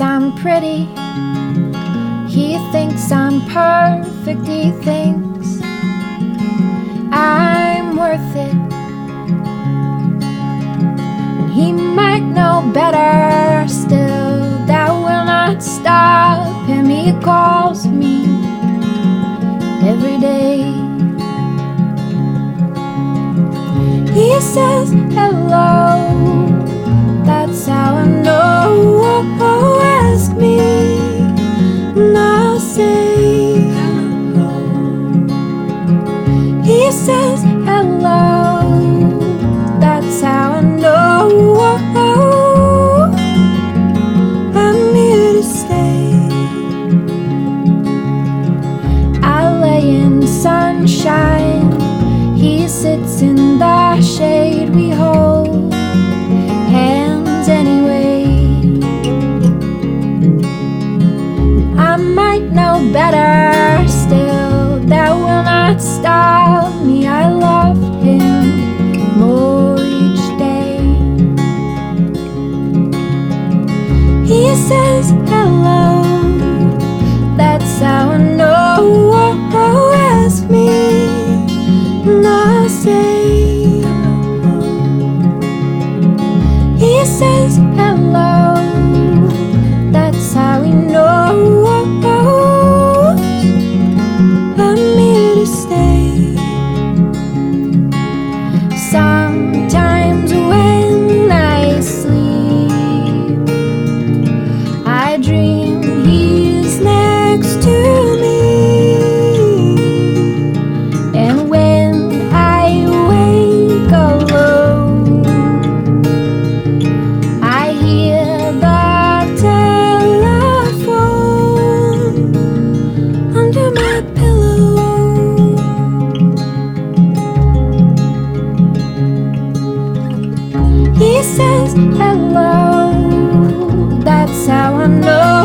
I'm pretty. He thinks I'm perfect. He thinks I'm worth it. And he might know better still. That will not stop him. He calls me every day. He says hello. That's how I know. Ask me and I'll say hello. He says hello. That's how I know. I'm here to stay. I lay in sunshine. He sits in the shade. We hold hands anyway. I might know better still. That will not stop me. I love him more each day. He says hello. That's how I know. Ask me and I'll say hello. He says hello. That's how we know. I'm here to stay. Sometimes when I sleep, I dream he's next to me. And when I wake alone, I hear the telephone under my pillow. He says hello. That's how I know.